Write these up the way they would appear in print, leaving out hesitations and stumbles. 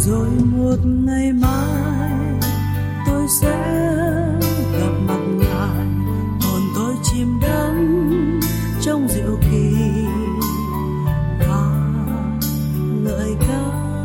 rồi một ngày mai tôi sẽ gặp mặt Ngài, hồn tôi chìm đắm trong diệu kỳ và ngợi ca.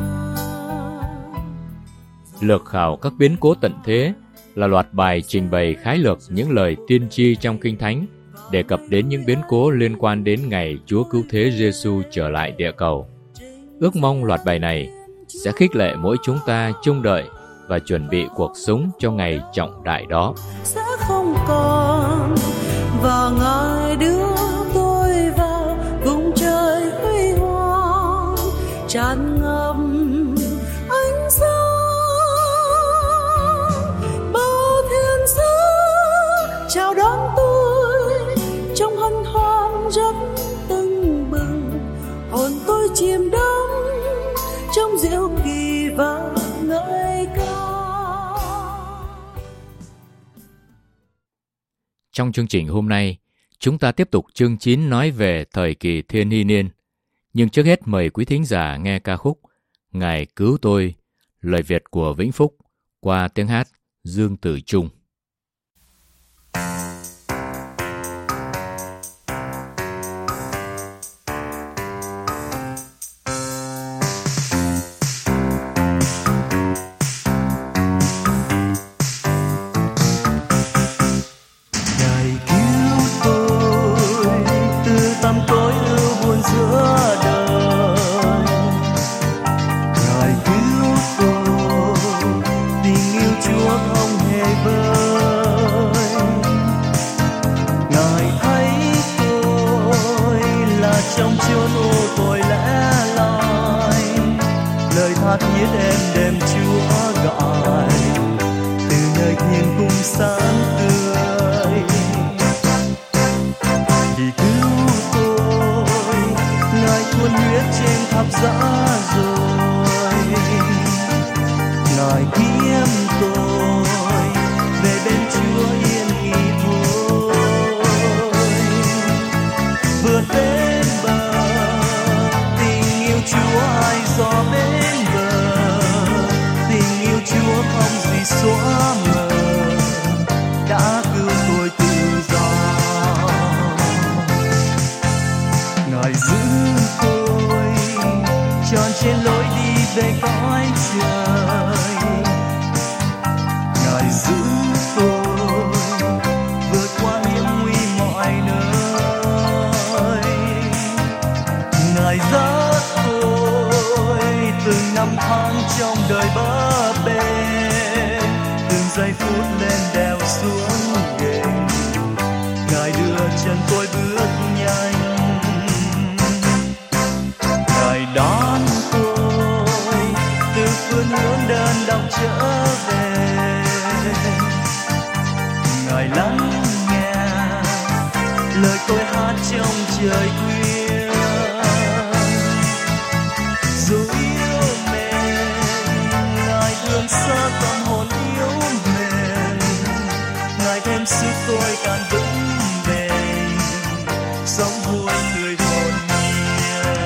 Lược khảo các biến cố tận thế là loạt bài trình bày khái lược những lời tiên tri trong Kinh Thánh, đề cập đến những biến cố liên quan đến ngày Chúa Cứu Thế Giêsu trở lại địa cầu. Ước mong loạt bài này sẽ khích lệ mỗi chúng ta trông đợi và chuẩn bị cuộc sống cho ngày trọng đại đó. Sẽ không còn, và Ngài đưa tôi vào vùng trời huy hoàng tràn ngập ánh sáng. Bao thiên sứ chào đón tôi trong hân hoan rất tưng bừng, hồn tôi chìm đắm trong diệu kỳ và ngợi ca. Trong chương trình hôm nay, chúng ta tiếp tục chương 9 nói về thời kỳ thiên hy niên. Nhưng trước hết mời quý thính giả nghe ca khúc Ngài Cứu Tôi, lời Việt của Vĩnh Phúc, qua tiếng hát Dương Tử Trung. Trong chốn ô tôi lẽ loi, lời tha thiết em đem Chúa gọi từ nơi thiên cung sáng tươi. Vì cứu tôi, Ngài tuôn huyết trên thập giá rồi. Ngài kiếm tôi về bên Chúa yên nghỉ thôi. Vượt bên Chúa ai dò bên bờ, tình yêu Chúa không gì xóa mờ, đã cứu tôi tự do. Ngài giữ tôi tròn trên lối đi về cõi trời. Ngài giữ tôi vượt qua hiểm nguy mọi nơi. Ngài dắt từng năm tháng trong đời bấp bênh, từng giây phút lên đèo xuống ghềnh, Ngài đưa chân tôi bước nhanh. Ngài đón tôi từ phương hướng đơn độc trở về. Ngài lắng nghe lời tôi hát trong trời khuya. Dù yêu mến, Ngài thương xót tâm hồn yếu mềm, Ngài thêm sức tôi càng vững bền, sống vui tươi hồn nhiên.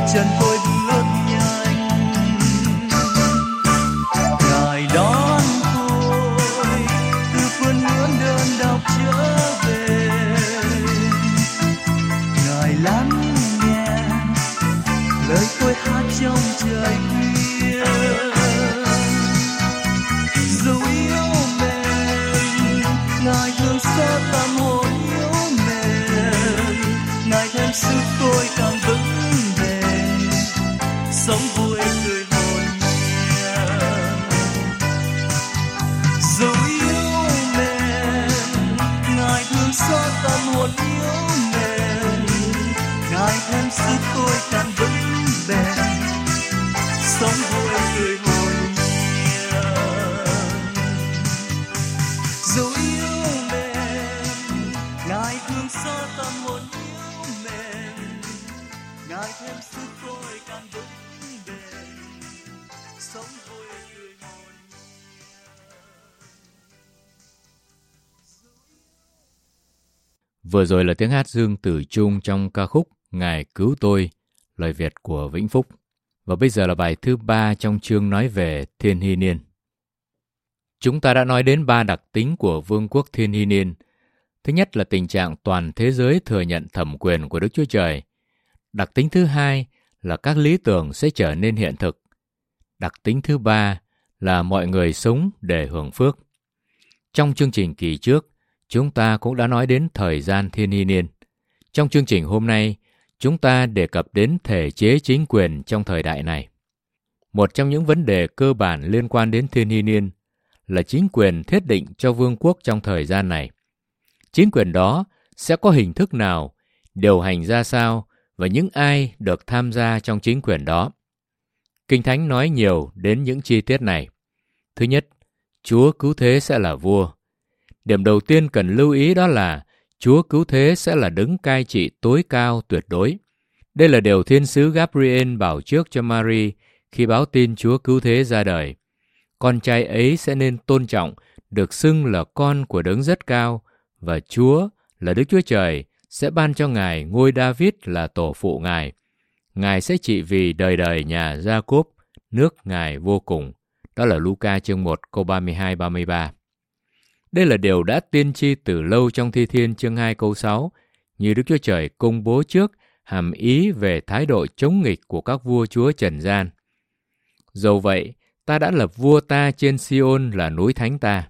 chân tôi bước nhanh. Ngài đón tôi từ vườn ngưỡng đơn độc trở về. Ngài lắng nghe lời tôi hát trong trời khuya. Dù yếu mềm, Ngài thương xót tâm hồn yếu mềm. Ngài thêm sức tôi càng vững bền, sống vui tươi hồn nhiên. Dù yếu mềm, Ngài thương xót tâm hồn yếu mềm. Ngài thêm sức tôi càng vững bền, sống vui tươi hồn nhiên. Dù yếu mềm, Ngài thương xót tâm hồn yếu mềm. Ngài thêm sức tôi càng vững bền, sống vui tươi hồn nhiên. Vừa rồi là tiếng hát Dương Tử Trung trong ca khúc Ngài Cứu Tôi, lời Việt của Vĩnh Phúc. Và bây giờ là bài thứ 3 trong chương nói về Thiên Hy Niên. Chúng ta đã nói đến 3 đặc tính của Vương quốc Thiên Hy Niên. Thứ nhất là tình trạng toàn thế giới thừa nhận thẩm quyền của Đức Chúa Trời. Đặc tính thứ hai là các lý tưởng sẽ trở nên hiện thực. Đặc tính thứ ba là mọi người sống để hưởng phước. Trong chương trình kỳ trước, chúng ta cũng đã nói đến thời gian Thiên Hy Niên. Trong chương trình hôm nay, chúng ta đề cập đến thể chế chính quyền trong thời đại này. Một trong những vấn đề cơ bản liên quan đến Thiên Hy Niên là chính quyền thiết định cho vương quốc trong thời gian này. Chính quyền đó sẽ có hình thức nào, điều hành ra sao và những ai được tham gia trong chính quyền đó. Kinh Thánh nói nhiều đến những chi tiết này. Thứ nhất, Chúa Cứu Thế sẽ là vua. Điểm đầu tiên cần lưu ý đó là Chúa Cứu Thế sẽ là đấng cai trị tối cao tuyệt đối. Đây là điều thiên sứ Gabriel bảo trước cho Mary khi báo tin Chúa Cứu Thế ra đời. Con trai ấy sẽ nên tôn trọng, được xưng là con của đấng rất cao, và Chúa là Đức Chúa Trời sẽ ban cho Ngài ngôi David là tổ phụ Ngài. Ngài sẽ trị vì đời đời nhà Gia-cốp, nước Ngài vô cùng. Đó là Luca chương 1 câu 32-33. Đây là điều đã tiên tri từ lâu trong Thi Thiên chương 2 câu 6, như Đức Chúa Trời công bố trước hàm ý về thái độ chống nghịch của các vua chúa trần gian. Dầu vậy, ta đã lập vua ta trên Sion là núi thánh ta.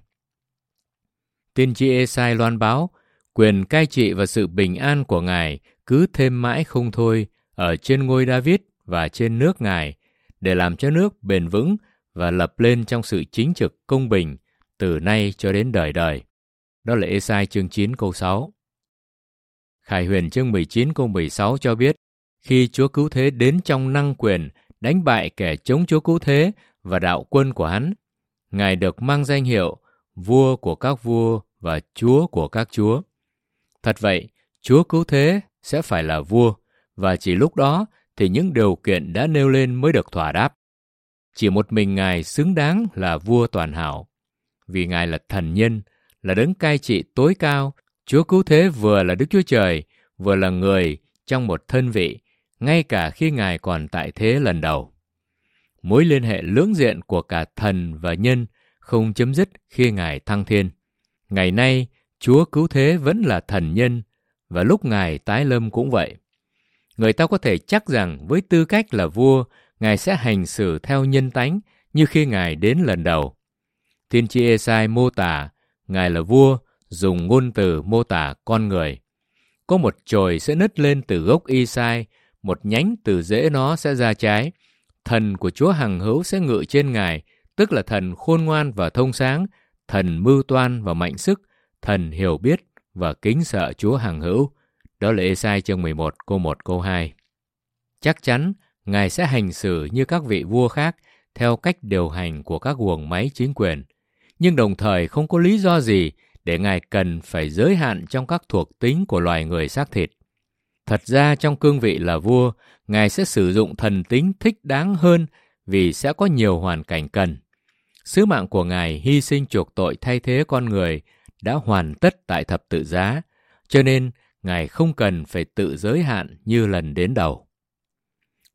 Tiên tri Ê-sai loan báo, quyền cai trị và sự bình an của Ngài cứ thêm mãi không thôi ở trên ngôi David và trên nước Ngài, để làm cho nước bền vững và lập lên trong sự chính trực công bình từ nay cho đến đời đời. Đó là Ê-sai chương 9 câu 6. Khải Huyền chương 19 câu 16 cho biết, khi Chúa Cứu Thế đến trong năng quyền, đánh bại kẻ chống Chúa Cứu Thế và đạo quân của hắn, Ngài được mang danh hiệu vua của các vua và Chúa của các chúa. Thật vậy, Chúa Cứu Thế sẽ phải là vua, và chỉ lúc đó thì những điều kiện đã nêu lên mới được thỏa đáp. Chỉ một mình Ngài xứng đáng là vua toàn hảo. Vì Ngài là thần nhân, là đấng cai trị tối cao, Chúa Cứu Thế vừa là Đức Chúa Trời, vừa là người trong một thân vị, ngay cả khi Ngài còn tại thế lần đầu. Mối liên hệ lưỡng diện của cả thần và nhân không chấm dứt khi Ngài thăng thiên. Ngày nay, Chúa Cứu Thế vẫn là thần nhân, và lúc Ngài tái lâm cũng vậy. Người ta có thể chắc rằng với tư cách là vua, Ngài sẽ hành xử theo nhân tánh như khi Ngài đến lần đầu. Tiên tri Ê-sai mô tả Ngài là vua, dùng ngôn từ mô tả con người. Có một chồi sẽ nứt lên từ gốc Y-sai, một nhánh từ rễ nó sẽ ra trái. Thần của Chúa hằng hữu sẽ ngự trên Ngài, tức là thần khôn ngoan và thông sáng, thần mưu toan và mạnh sức, thần hiểu biết và kính sợ Chúa hằng hữu. Đó là Ê-sai chương 11 câu 1 câu 2. Chắc chắn Ngài sẽ hành xử như các vị vua khác theo cách điều hành của các guồng máy chính quyền, nhưng đồng thời không có lý do gì để Ngài cần phải giới hạn trong các thuộc tính của loài người xác thịt. Thật ra trong cương vị là vua, Ngài sẽ sử dụng thần tính thích đáng hơn vì sẽ có nhiều hoàn cảnh cần. Sứ mạng của Ngài hy sinh chuộc tội thay thế con người đã hoàn tất tại thập tự giá, cho nên Ngài không cần phải tự giới hạn như lần đến đầu.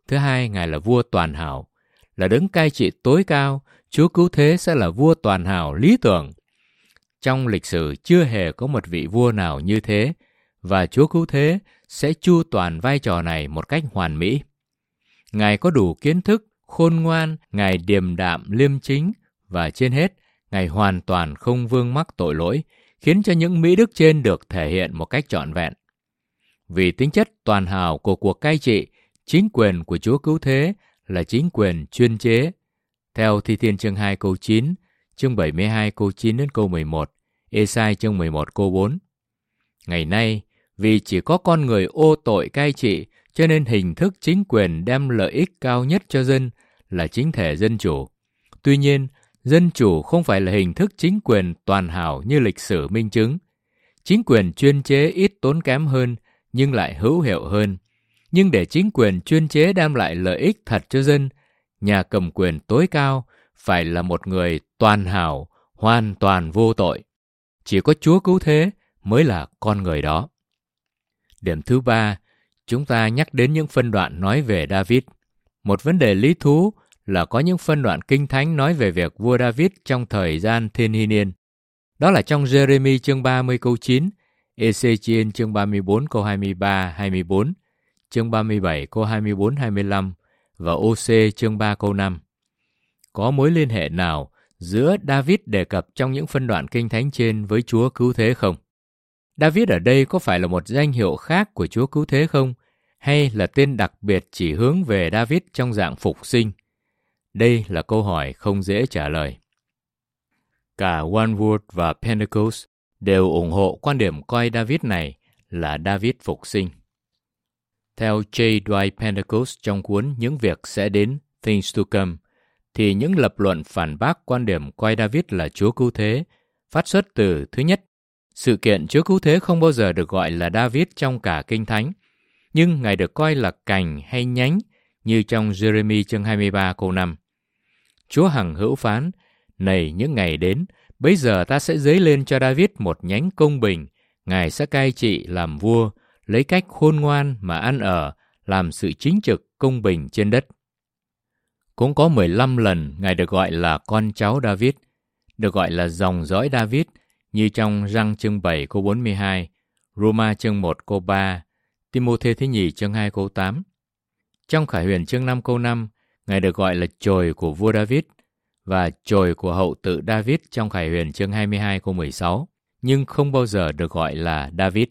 Thứ hai, Ngài là vua toàn hảo, là đấng cai trị tối cao. Chúa Cứu Thế sẽ là vua toàn hảo lý tưởng. Trong lịch sử chưa hề có một vị vua nào như thế, và Chúa Cứu Thế sẽ chu toàn vai trò này một cách hoàn mỹ. Ngài có đủ kiến thức, khôn ngoan, Ngài điềm đạm, liêm chính, và trên hết, Ngài hoàn toàn không vương mắc tội lỗi, khiến cho những mỹ đức trên được thể hiện một cách trọn vẹn. Vì tính chất toàn hảo của cuộc cai trị, chính quyền của Chúa Cứu Thế là chính quyền chuyên chế. Theo Thi Thiên chương 2 câu 9, chương 72 câu 9 đến câu 11, Ê-sai chương 11 câu 4. Ngày nay, vì chỉ có con người ô tội cai trị, cho nên hình thức chính quyền đem lợi ích cao nhất cho dân là chính thể dân chủ. Tuy nhiên, dân chủ không phải là hình thức chính quyền toàn hảo như lịch sử minh chứng. Chính quyền chuyên chế ít tốn kém hơn, nhưng lại hữu hiệu hơn. Nhưng để chính quyền chuyên chế đem lại lợi ích thật cho dân, nhà cầm quyền tối cao phải là một người toàn hảo, hoàn toàn vô tội. Chỉ có Chúa Cứu Thế mới là con người đó. Điểm thứ ba, chúng ta nhắc đến những phân đoạn nói về David. Một vấn đề lý thú là có những phân đoạn kinh thánh nói về việc vua David trong thời gian thiên hy niên. Đó là trong Giê-rê-mi chương 30 câu 9, Ê-xê-chi-ên chương 34 câu 23-24, chương 37 câu 24-25 và Ô-xê chương 3 câu 5. Có mối liên hệ nào giữa David đề cập trong những phân đoạn kinh thánh trên với Chúa Cứu Thế không? David ở đây có phải là một danh hiệu khác của Chúa Cứu Thế không? Hay là tên đặc biệt chỉ hướng về David trong dạng phục sinh? Đây là câu hỏi không dễ trả lời. Cả Wanworth và Pentecost đều ủng hộ quan điểm coi David này là David phục sinh. Theo J. Dwight Pentecost trong cuốn Những việc sẽ đến, Things to Come, thì những lập luận phản bác quan điểm coi David là Chúa Cứu Thế phát xuất từ: thứ nhất, sự kiện Chúa Cứu Thế không bao giờ được gọi là David trong cả Kinh Thánh, nhưng Ngài được coi là cành hay nhánh như trong Giê-rê-mi chương 23 câu 5. Chúa hằng hữu phán: này những ngày đến, bấy giờ ta sẽ dấy lên cho David một nhánh công bình, Ngài sẽ cai trị làm vua, lấy cách khôn ngoan mà ăn ở, làm sự chính trực công bình trên đất. Cũng có 15 lần Ngài được gọi là con cháu David, được gọi là dòng dõi David, như trong Răng chương 7 câu 42, Roma chương 1 câu 3, Ti-mô-thê thứ nhì chương 2 câu 8. Trong Khải Huyền chương 5 câu 5, Ngài được gọi là chồi của vua David và chồi của hậu tự David trong Khải Huyền chương 22 câu 16, nhưng không bao giờ được gọi là David.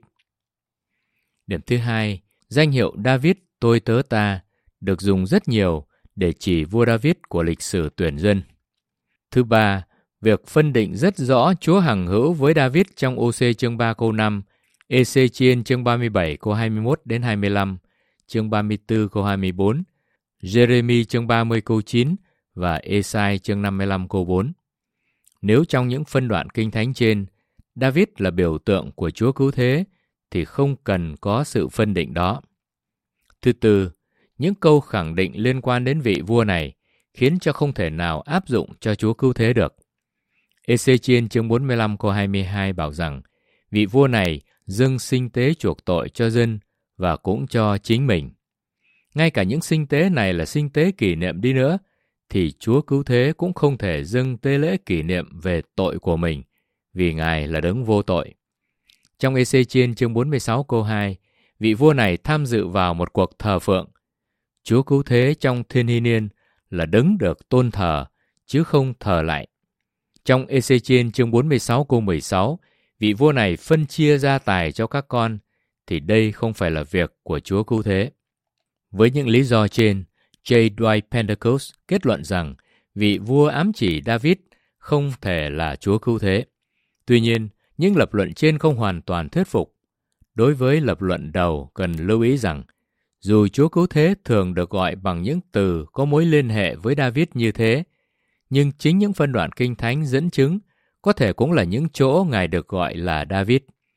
Điểm thứ hai, danh hiệu David tôi tớ ta được dùng rất nhiều để chỉ vua David của lịch sử tuyển dân. Thứ ba, việc phân định rất rõ Chúa hằng hữu với David trong Ô-xê chương 3 câu 5, Ê-xê-chi-ên chương 37 câu 21 đến 25, chương 34 câu 24, Giê-rê-mi chương 30 câu 9 và Ê-sai chương 55 câu 4. Nếu trong những phân đoạn kinh thánh trên, David là biểu tượng của Chúa Cứu Thế, thì không cần có sự phân định đó. Thứ tư, những câu khẳng định liên quan đến vị vua này khiến cho không thể nào áp dụng cho Chúa Cứu Thế được. Ê-xê-chi-ên chương 45 câu 22 bảo rằng vị vua này dâng sinh tế chuộc tội cho dân và cũng cho chính mình. Ngay cả những sinh tế này là sinh tế kỷ niệm đi nữa, thì Chúa Cứu Thế cũng không thể dâng tế lễ kỷ niệm về tội của mình, vì Ngài là đấng vô tội. Trong Ê-xê-chi-ên chương 46 câu 2, vị vua này tham dự vào một cuộc thờ phượng. Chúa Cứu Thế trong thiên hy niên là đấng được tôn thờ, chứ không thờ lại. Trong Ê-xê-chi-ên chương 46 câu 16, vị vua này phân chia gia tài cho các con, thì đây không phải là việc của Chúa Cứu Thế. Với những lý do trên, J. Dwight Pentecost kết luận rằng vị vua ám chỉ David không thể là Chúa Cứu Thế. Tuy nhiên, những lập luận trên không hoàn toàn thuyết phục. Đối với lập luận đầu, cần lưu ý rằng, dù Chúa Cứu Thế thường được gọi bằng những từ có mối liên hệ với David như thế, nhưng chính những phân đoạn kinh thánh dẫn chứng có thể cũng là những chỗ Ngài được gọi là David.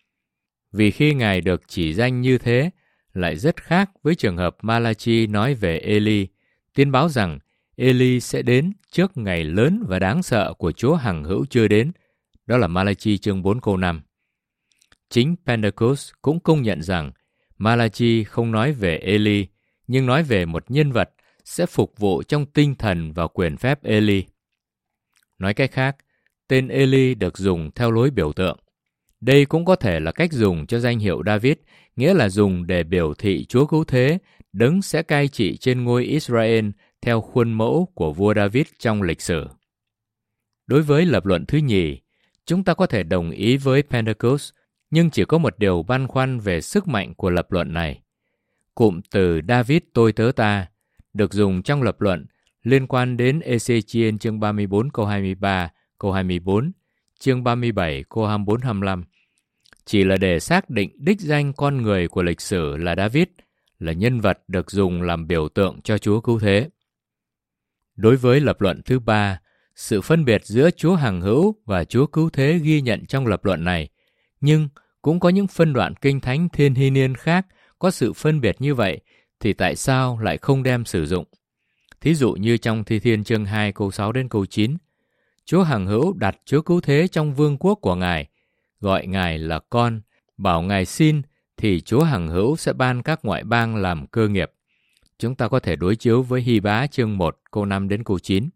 Vì khi Ngài được chỉ danh như thế, lại rất khác với trường hợp Ma-la-chi nói về Ê-li, tiên báo rằng Ê-li sẽ đến trước ngày lớn và đáng sợ của Chúa hằng hữu chưa đến. Đó là Ma-la-chi chương 4 câu 5. Chính Pentecost cũng công nhận rằng Ma-la-chi không nói về Ê-li, nhưng nói về một nhân vật sẽ phục vụ trong tinh thần và quyền phép Eli. Nói cách khác, tên Eli được dùng theo lối biểu tượng. Đây cũng có thể là cách dùng cho danh hiệu David, nghĩa là dùng để biểu thị Chúa Cứu Thế, Đấng sẽ cai trị trên ngôi Israel theo khuôn mẫu của vua David trong lịch sử. Đối với lập luận thứ nhì, chúng ta có thể đồng ý với Pentecost, nhưng chỉ có một điều băn khoăn về sức mạnh của lập luận này. Cụm từ David tôi tớ ta được dùng trong lập luận liên quan đến Ê-xê-chi-ên chương 34 câu 23, câu 24, chương 37 câu 24-25, chỉ là để xác định đích danh con người của lịch sử là David, là nhân vật được dùng làm biểu tượng cho Chúa Cứu Thế. Đối với lập luận thứ ba, sự phân biệt giữa Chúa Hằng Hữu và Chúa Cứu Thế ghi nhận trong lập luận này, nhưng cũng có những phân đoạn kinh thánh thiên hy niên khác có sự phân biệt như vậy, thì tại sao lại không đem sử dụng? Thí dụ như trong Thi Thiên chương 2 câu 6 đến câu 9, Chúa Hằng Hữu đặt Chúa Cứu Thế trong vương quốc của Ngài, gọi Ngài là con, bảo Ngài xin thì Chúa Hằng Hữu sẽ ban các ngoại bang làm cơ nghiệp. Chúng ta có thể đối chiếu với Hy Bá chương 1 câu 5 đến câu 9.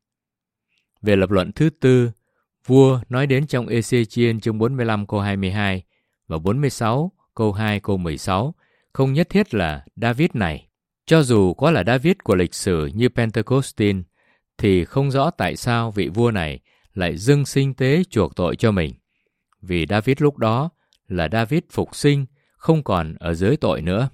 Về lập luận thứ tư, vua nói đến trong Ê-xê-chi-ên chương 45 câu 22 và 46 câu 2 câu 16 không nhất thiết là David này. Cho dù có là David của lịch sử như Pentecostin, thì không rõ tại sao vị vua này lại dâng sinh tế chuộc tội cho mình. Vì David lúc đó là David phục sinh, không còn ở dưới tội nữa.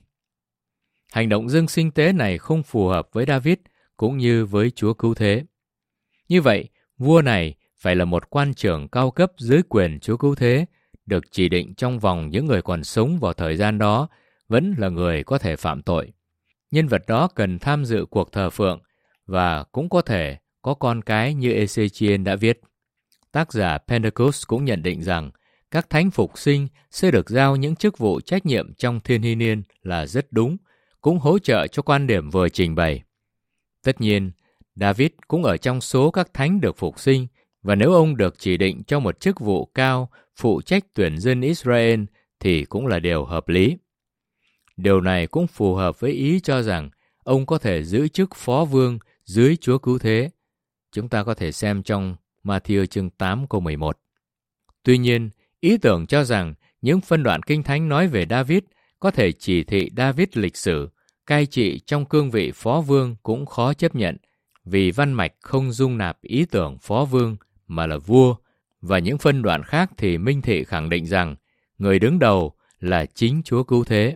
Hành động dâng sinh tế này không phù hợp với David cũng như với Chúa Cứu Thế. Như vậy, vua này phải là một quan trưởng cao cấp dưới quyền Chúa Cứu Thế, được chỉ định trong vòng những người còn sống vào thời gian đó, vẫn là người có thể phạm tội. Nhân vật đó cần tham dự cuộc thờ phượng và cũng có thể có con cái như Ê-xê-chi-ên đã viết. Tác giả Pentecost cũng nhận định rằng các thánh phục sinh sẽ được giao những chức vụ trách nhiệm trong thiên hy niên là rất đúng, cũng hỗ trợ cho quan điểm vừa trình bày. Tất nhiên, David cũng ở trong số các thánh được phục sinh, và nếu ông được chỉ định cho một chức vụ cao phụ trách tuyển dân Israel thì cũng là điều hợp lý. Điều này cũng phù hợp với ý cho rằng ông có thể giữ chức phó vương dưới Chúa Cứu Thế. Chúng ta có thể xem trong Ma-thi-ơ chương 8 câu 11. Tuy nhiên, ý tưởng cho rằng những phân đoạn kinh thánh nói về David có thể chỉ thị David lịch sử, cai trị trong cương vị phó vương cũng khó chấp nhận, vì văn mạch không dung nạp ý tưởng phó vương mà là vua, và những phân đoạn khác thì minh thị khẳng định rằng người đứng đầu là chính Chúa Cứu Thế.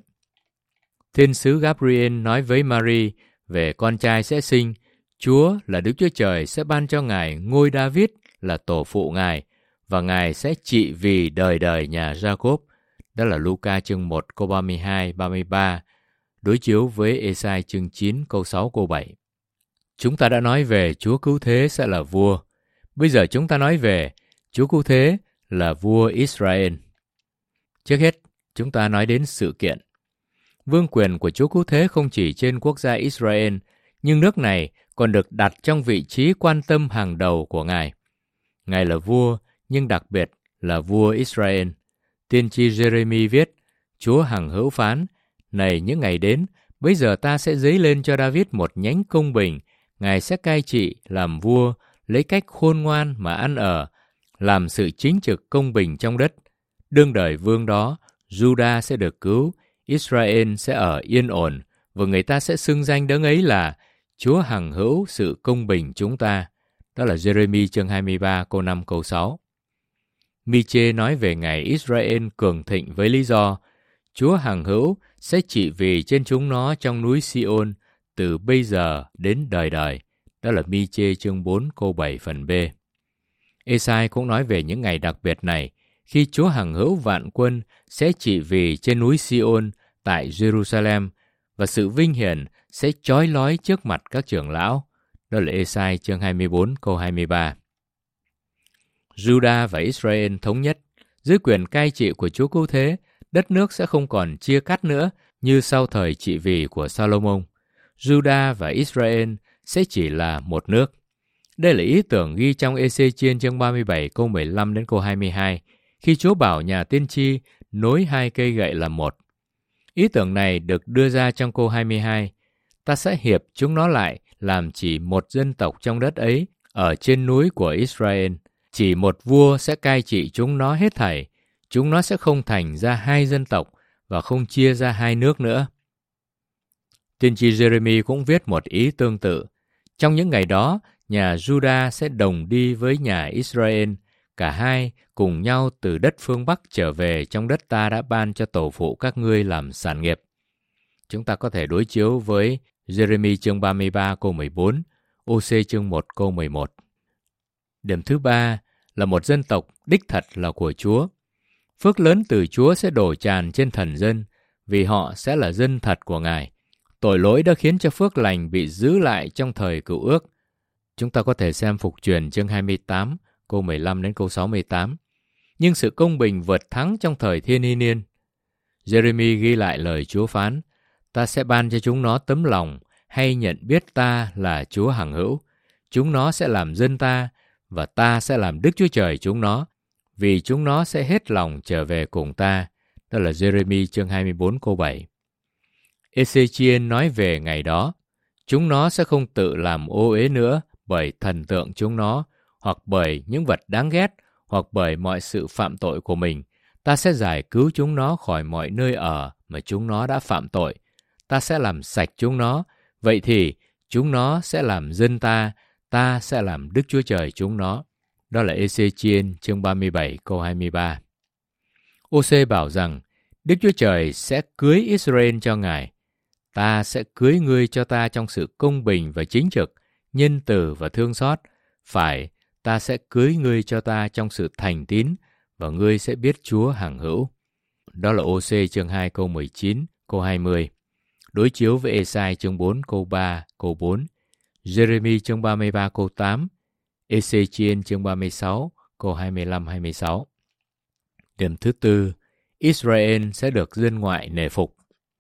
Thiên sứ Gabriel nói với Mary về con trai sẽ sinh, Chúa là Đức Chúa Trời sẽ ban cho Ngài ngôi David là tổ phụ Ngài, và Ngài sẽ trị vì đời đời nhà Gia-cốp. Đó là Luca chương 1 câu 32-33, đối chiếu với Ê-sai chương 9 câu 6 câu 7. Chúng ta đã nói về Chúa Cứu Thế sẽ là vua. Bây giờ chúng ta nói về Chúa Cứu Thế là vua Israel. Trước hết, chúng ta nói đến sự kiện. Vương quyền của Chúa Cứu Thế không chỉ trên quốc gia Israel, nhưng nước này còn được đặt trong vị trí quan tâm hàng đầu của Ngài. Ngài là vua, nhưng đặc biệt là vua Israel. Tiên tri Giê-rê-mi viết, Chúa Hằng Hữu phán, này những ngày đến, bây giờ ta sẽ dấy lên cho David một nhánh công bình, Ngài sẽ cai trị, làm vua, lấy cách khôn ngoan mà ăn ở, làm sự chính trực công bình trong đất. Đương đời vương đó, Juda sẽ được cứu, Israel sẽ ở yên ổn, và người ta sẽ xưng danh đấng ấy là Chúa Hằng Hữu sự công bình chúng ta. Đó là Giê-rê-mi chương 23 câu 5 câu 6. Mi-chê nói về ngày Israel cường thịnh với lý do Chúa Hằng Hữu sẽ trị vì trên chúng nó trong núi Si-ôn từ bây giờ đến đời đời. Đó là Mi-chê chương 4 câu 7 phần B. Ê-sai cũng nói về những ngày đặc biệt này, khi Chúa Hằng Hữu vạn quân sẽ trị vì trên núi Si-ôn tại Jerusalem, và sự vinh hiển sẽ chói lói trước mặt các trưởng lão. Đó là Ê-sai chương 24 câu 23. Juda và Israel thống nhất. Dưới quyền cai trị của Chúa Cứu Thế, đất nước sẽ không còn chia cắt nữa như sau thời trị vì của Salomon. Juda và Israel sẽ chỉ là một nước. Đây là ý tưởng ghi trong Ê-xê-chi-ên chương 37 câu 15 đến câu 22, khi Chúa bảo nhà tiên tri nối hai cây gậy làm một. Ý tưởng này được đưa ra trong câu 22, Ta sẽ hiệp chúng nó lại làm chỉ một dân tộc trong đất ấy, ở trên núi của Israel. Chỉ một vua sẽ cai trị chúng nó hết thảy. Chúng nó sẽ không thành ra hai dân tộc và không chia ra hai nước nữa. Tiên tri Giê-rê-mi cũng viết một ý tương tự. Trong những ngày đó, nhà Juda sẽ đồng đi với nhà Israel, cả hai cùng nhau từ đất phương Bắc trở về trong đất ta đã ban cho tổ phụ các ngươi làm sản nghiệp. Chúng ta có thể đối chiếu với Giê-rê-mi chương 33 câu 14, Ô-sê chương 1 câu 11. Điểm thứ ba là một dân tộc đích thật là của Chúa. Phước lớn từ Chúa sẽ đổ tràn trên thần dân, vì họ sẽ là dân thật của Ngài. Tội lỗi đã khiến cho phước lành bị giữ lại trong thời Cựu Ước. Chúng ta có thể xem Phục Truyền chương 28, câu 15 đến câu 68. Nhưng sự công bình vượt thắng trong thời Thiên Hy Niên. Giê-rê-mi ghi lại lời Chúa phán: Ta sẽ ban cho chúng nó tấm lòng hay nhận biết ta là Chúa hằng hữu. Chúng nó sẽ làm dân ta, và ta sẽ làm Đức Chúa Trời chúng nó, vì chúng nó sẽ hết lòng trở về cùng ta. Đó là Giê-rê-mi chương 24 câu 7. Ê-xê-chiên nói về ngày đó: Chúng nó sẽ không tự làm ô uế nữa bởi thần tượng chúng nó, hoặc bởi những vật đáng ghét, hoặc bởi mọi sự phạm tội của mình. Ta sẽ giải cứu chúng nó khỏi mọi nơi ở mà chúng nó đã phạm tội. Ta sẽ làm sạch chúng nó, vậy thì chúng nó sẽ làm dân ta, ta sẽ làm Đức Chúa Trời chúng nó. Đó là Ê-xê-chiên chương 37 câu 23. Ô-sê bảo rằng Đức Chúa Trời sẽ cưới Israel cho Ngài. Ta sẽ cưới ngươi cho ta trong sự công bình và chính trực, nhân từ và thương xót. Phải, ta sẽ cưới ngươi cho ta trong sự thành tín, và ngươi sẽ biết Chúa hằng hữu. Đó là Ô-sê chương 2 câu 19, câu 20. Đối chiếu với Ê-sai chương 4 câu 3, câu 4, Giê-rê-mi chương 33 câu 8, Ê-xê-chiên chương 36 câu 25-26. Điểm thứ tư, Israel sẽ được dân ngoại nể phục.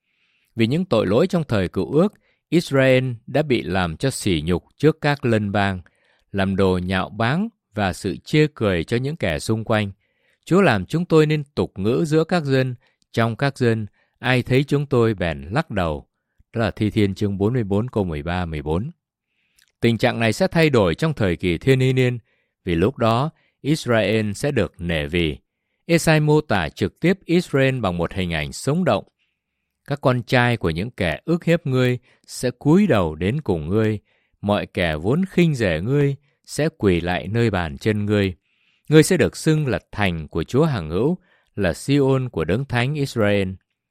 Vì những tội lỗi trong thời Cựu Ước, Israel đã bị làm cho sỉ nhục trước các lân bang, làm đồ nhạo báng và sự chê cười cho những kẻ xung quanh. Chúa làm chúng tôi nên tục ngữ giữa các dân, trong các dân, ai thấy chúng tôi bèn lắc đầu. Đó là Thi Thiên chương 44 câu 13-14. Tình trạng này sẽ thay đổi trong thời kỳ Thiên Hy Niên, vì lúc đó Israel sẽ được nể vì. Ê-sai mô tả trực tiếp Israel bằng một hình ảnh sống động. Các con trai của những kẻ ức hiếp ngươi sẽ cúi đầu đến cùng ngươi, mọi kẻ vốn khinh rẻ ngươi sẽ quỳ lại nơi bàn chân ngươi. Ngươi sẽ được xưng là thành của Chúa hằng hữu, là Si-ôn của Đấng Thánh Israel.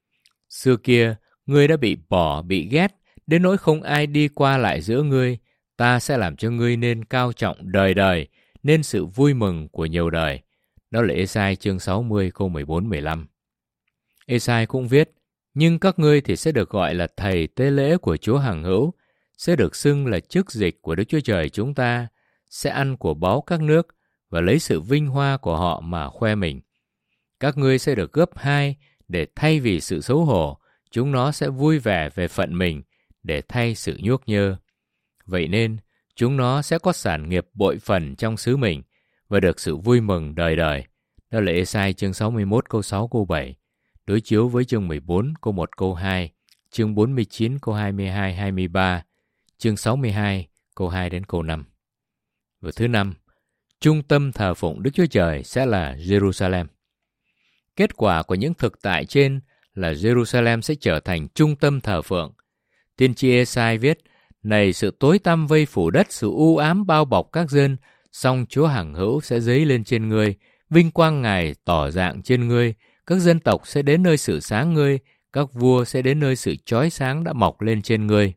Xưa kia, ngươi đã bị bỏ, bị ghét, đến nỗi không ai đi qua lại giữa ngươi. Ta sẽ làm cho ngươi nên cao trọng đời đời, nên sự vui mừng của nhiều đời. Đó là Ê-sai chương 60 câu 14-15. Ê-sai cũng viết: Nhưng các ngươi thì sẽ được gọi là thầy tế lễ của Chúa hằng hữu, sẽ được xưng là chức dịch của Đức Chúa Trời chúng ta, sẽ ăn của báu các nước và lấy sự vinh hoa của họ mà khoe mình. Các ngươi sẽ được gấp hai để thay vì sự xấu hổ, chúng nó sẽ vui vẻ về phận mình để thay sự nhuốc nhơ. Vậy nên, chúng nó sẽ có sản nghiệp bội phần trong xứ mình và được sự vui mừng đời đời. Đó là Ê-sai chương 61 câu 6 câu 7, đối chiếu với chương 14 câu 1 câu 2, chương 49 câu 22-23, chương 62 câu 2 đến câu 5. Và thứ năm, trung tâm thờ phụng Đức Chúa Trời sẽ là Jerusalem. Kết quả của những thực tại trên là Jerusalem sẽ trở thành trung tâm thờ phượng. Tiên tri Ê-sai viết: Này sự tối tăm vây phủ đất, sự u ám bao bọc các dân, song Chúa hằng hữu sẽ dấy lên trên ngươi, vinh quang Ngài tỏ dạng trên ngươi, các dân tộc sẽ đến nơi sự sáng ngươi, các vua sẽ đến nơi sự chói sáng đã mọc lên trên ngươi.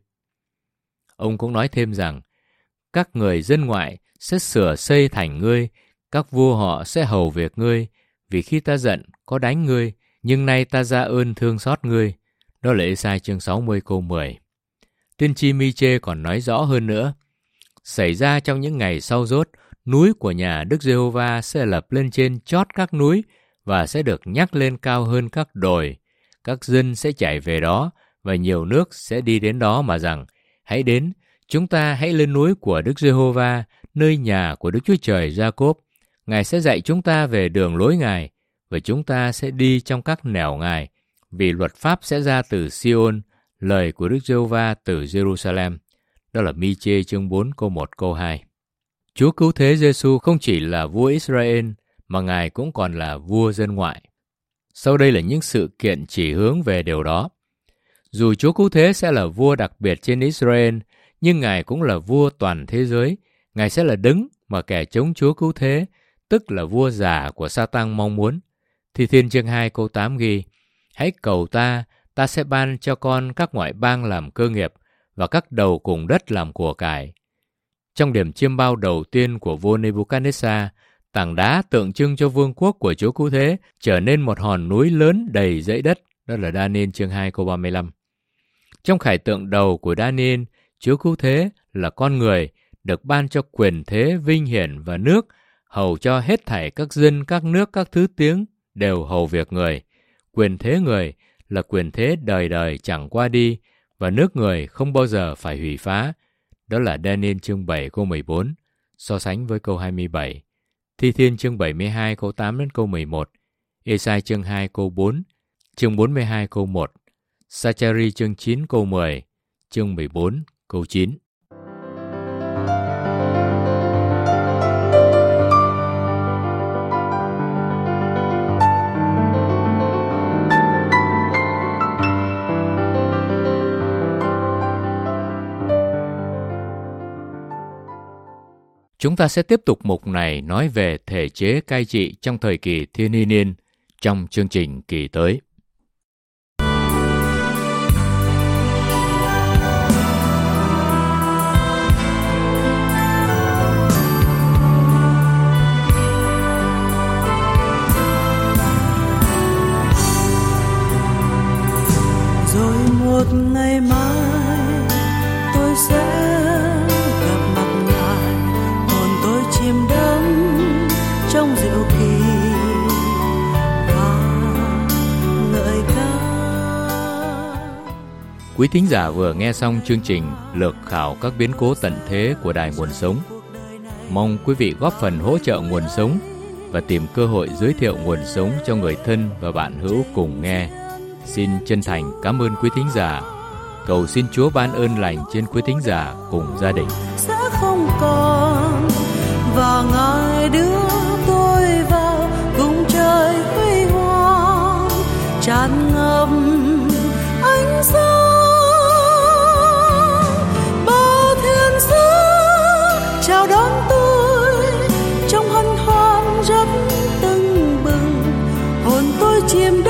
Ông cũng nói thêm rằng, các người dân ngoại sẽ sửa xây thành ngươi, các vua họ sẽ hầu việc ngươi, vì khi ta giận có đánh ngươi, nhưng nay ta ra ơn thương xót ngươi. Đó là Ê-sai chương 60 câu 10. Tiên tri Mi-chê còn nói rõ hơn nữa: Xảy ra trong những ngày sau dốt, núi của nhà Đức Giê-hô-va sẽ lập lên trên chót các núi và sẽ được nhắc lên cao hơn các đồi. Các dân sẽ chạy về đó và nhiều nước sẽ đi đến đó mà rằng: Hãy đến, chúng ta hãy lên núi của Đức Giê-hô-va, nơi nhà của Đức Chúa Trời Gia-cốp. Ngài sẽ dạy chúng ta về đường lối Ngài, và chúng ta sẽ đi trong các nẻo Ngài, vì luật pháp sẽ ra từ Si-ôn, lời của Đức Giê-hô-va từ Jerusalem. Đó là Mi-chê chương 4 câu 1 câu 2. Chúa Cứu Thế Giê-xu không chỉ là vua Israel mà Ngài cũng còn là vua dân ngoại. Sau đây là những sự kiện chỉ hướng về điều đó. Dù Chúa Cứu Thế sẽ là vua đặc biệt trên Israel, nhưng Ngài cũng là vua toàn thế giới. Ngài sẽ là đấng mà kẻ chống Chúa Cứu Thế, tức là vua giả của Sa-tăng mong muốn. Thi Thiên chương 2 câu 8 ghi: Hãy cầu ta, ta sẽ ban cho con các ngoại bang làm cơ nghiệp và các đầu cùng đất làm của cải. Trong điểm chiêm bao đầu tiên của vua Nebuchadnezzar, tảng đá tượng trưng cho vương quốc của Chúa Cứu Thế trở nên một hòn núi lớn đầy dãy đất. Đó là Đa-niên chương 2 câu 35. Trong khải tượng đầu của Đa-niên, Chúa Cứu Thế là con người được ban cho quyền thế, vinh hiển và nước, hầu cho hết thảy các dân, các nước, các thứ tiếng đều hầu việc người. Quyền thế người là quyền thế đời đời chẳng qua đi, và nước người không bao giờ phải hủy phá. Đó là Đa-niên chương 7 câu 14, so sánh với câu 27. Thi Thiên chương 72 câu 8 đến câu 11, Ê-sai chương 2 câu 4, chương 42 câu 1, Sa-cha-ri chương 9 câu 10, chương 14 câu 9. Chúng ta sẽ tiếp tục mục này nói về thể chế cai trị trong thời kỳ Thiên Hy Niên trong chương trình kỳ tới. Rồi một ngày mai tôi sẽ gặp mặt Ngài, hồn tôi chìm đắm trong diệu kỳ và ngợi ca. Quý thính giả vừa nghe xong chương trình lược khảo các biến cố tận thế của Đài Nguồn Sống. Mong quý vị góp phần hỗ trợ Nguồn Sống và tìm cơ hội giới thiệu Nguồn Sống cho người thân và bạn hữu cùng nghe. Xin chân thành cảm ơn quý thính giả. Cầu xin Chúa ban ơn lành trên quý thính giả cùng gia đình. Sẽ không còn, và Ngài đưa tôi vào cùng trời huy hoàng tràn ngập ánh sáng. Bao thiên sứ chào đón tôi trong hân hoan rất tưng bừng, hồn tôi chìm